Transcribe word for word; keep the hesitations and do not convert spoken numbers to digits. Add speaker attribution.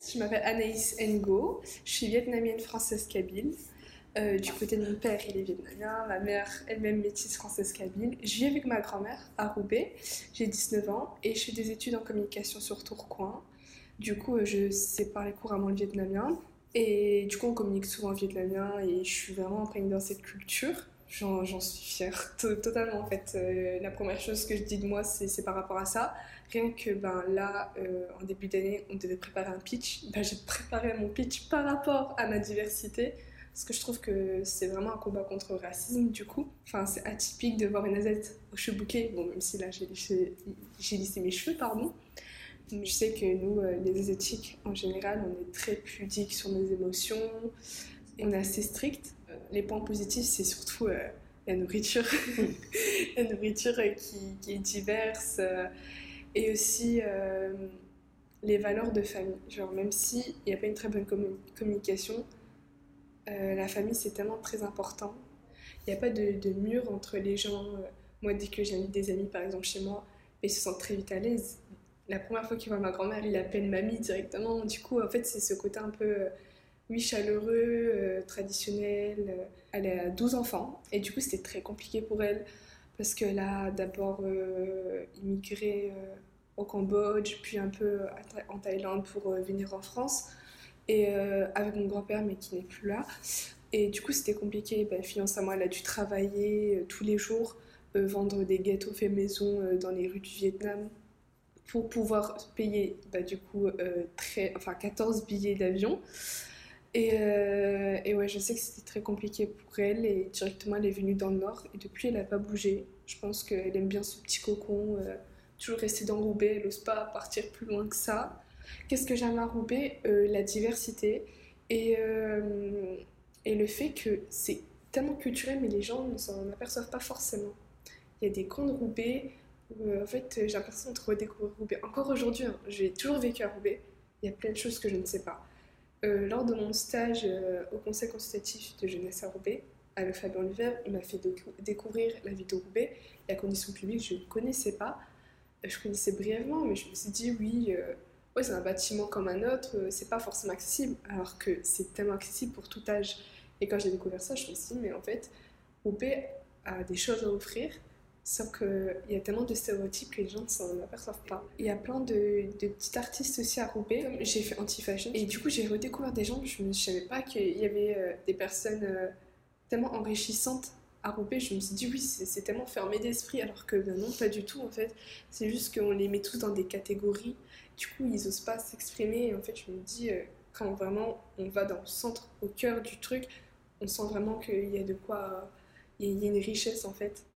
Speaker 1: Je m'appelle Anaïs Ngo, je suis vietnamienne française kabyle. Euh, du côté de mon père, il est vietnamien, ma mère elle-même métisse française kabyle. Je vis avec ma grand-mère à Roubaix, j'ai dix-neuf ans et je fais des études en communication sur Tourcoing. Du coup, euh, je sais parler couramment le vietnamien et du coup, on communique souvent en vietnamien et je suis vraiment imprégnée dans cette culture. J'en, j'en suis fière, to- totalement en fait. Euh, la première chose que je dis de moi, c'est c'est par rapport à ça. Rien que ben, là, euh, en début d'année, on devait préparer un pitch. Ben, j'ai préparé mon pitch par rapport à ma diversité. Parce que je trouve que c'est vraiment un combat contre le racisme, du coup. Enfin, c'est atypique de voir une Asiate aux cheveux bouclés. Bon, même si là, j'ai lissé, j'ai lissé mes cheveux, pardon. Mais je sais que nous, euh, les Asiatiques, en général, on est très pudiques sur nos émotions. On est assez strict. Les points positifs, c'est surtout euh, la nourriture. La nourriture euh, qui, qui est diverse. euh, et aussi euh, les valeurs de famille. Genre, même s'il n'y a pas une très bonne commu- communication, euh, la famille, c'est tellement très important. Il n'y a pas de, de mur entre les gens. Euh, Moi, dès que j'invite des amis, par exemple, chez moi, ils se sentent très vite à l'aise. La première fois qu'il voit ma grand-mère, il appelle mamie directement. Du coup, en fait, c'est ce côté un peu, euh, oui, chaleureux, euh, traditionnel. Euh, Elle a douze enfants. Et du coup, c'était très compliqué pour elle. Parce qu'elle a d'abord euh, immigré euh, au Cambodge, puis un peu à Tha- en Thaïlande pour euh, venir en France. Et euh, avec mon grand-père, mais qui n'est plus là. Et du coup, c'était compliqué. Ben, financièrement, elle a dû travailler euh, tous les jours, euh, vendre des gâteaux faits maison euh, dans les rues du Vietnam pour pouvoir payer bah, du coup euh, très, enfin, quatorze billets d'avion. Et, euh, et ouais, je sais que c'était très compliqué pour elle et directement elle est venue dans le nord et depuis elle n'a pas bougé. Je pense qu'elle aime bien ce petit cocon, euh, toujours rester dans Roubaix, elle n'ose pas partir plus loin que ça. Qu'est-ce que j'aime à Roubaix? Euh, La diversité et, euh, et le fait que c'est tellement culturel mais les gens ne s'en aperçoivent pas forcément. Il y a des coins de Roubaix où euh, en fait j'ai l'impression de redécouvrir Roubaix. Encore aujourd'hui, hein, j'ai toujours vécu à Roubaix, il y a plein de choses que je ne sais pas. Euh, lors de mon stage euh, au Conseil consultatif de jeunesse à Roubaix, avec Fabien Luvert, il m'a fait décou- découvrir la vie de Roubaix. La condition publique, je ne connaissais pas. Euh, Je connaissais brièvement, mais je me suis dit, oui, euh, ouais, c'est un bâtiment comme un autre, euh, c'est pas forcément accessible, alors que c'est tellement accessible pour tout âge. Et quand j'ai découvert ça, je me suis dit, mais en fait, Roubaix a des choses à offrir, sauf qu'il y a tellement de stéréotypes que les gens ne s'en aperçoivent pas. Il y a plein de, de petits artistes aussi à Roubaix. Comme j'ai fait anti-fashion et du coup j'ai redécouvert des gens, je ne savais pas qu'il y avait euh, des personnes euh, tellement enrichissantes à Roubaix. Je me suis dit oui, c'est c'est tellement fermé d'esprit, alors que ben non, pas du tout en fait. C'est juste qu'on les met tous dans des catégories. Du coup, ils osent pas s'exprimer. Et en fait, je me dis, euh, quand vraiment on va dans le centre, au cœur du truc, on sent vraiment qu'il y a de quoi. Il y a une richesse en fait.